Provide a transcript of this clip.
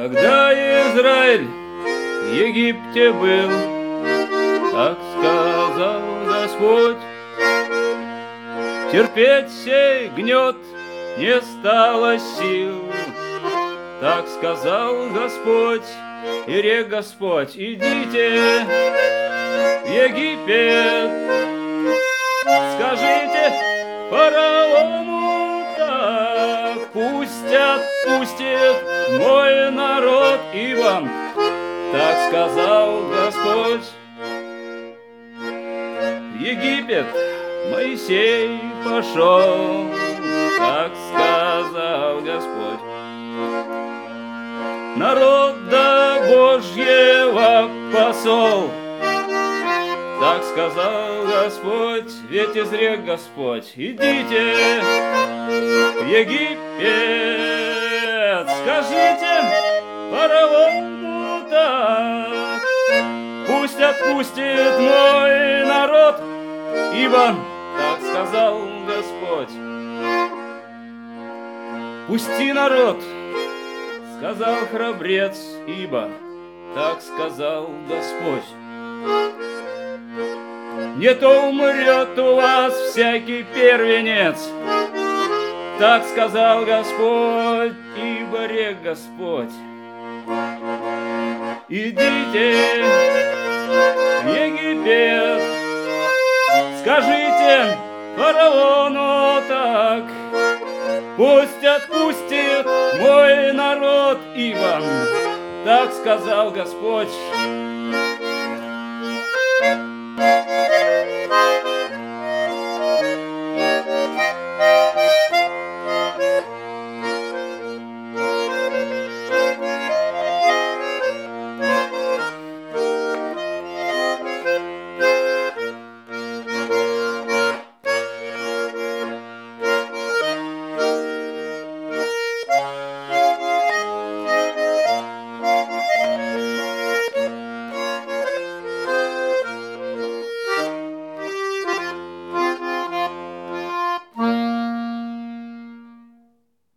Когда Израиль в Египте был, так сказал Господь, терпеть сей гнет не стало сил. Так сказал Господь, и рек Господь: идите в Египет, скажите фараону так, пусть отпустит мой народ, ибо так сказал Господь. В Египет Моисей пошел, так сказал Господь. Народа Божьего посол, так сказал Господь, ведь изрек Господь: идите в Египет, скажите фараону так, пусть отпустит мой народ, ибо так сказал Господь. Пусти народ, сказал храбрец, ибо так сказал Господь. Не то умрет у вас всякий первенец, так сказал Господь, ибо рек Господь. Идите в Египет, скажите фараону так, пусть отпустит мой народ, ибо так сказал Господь.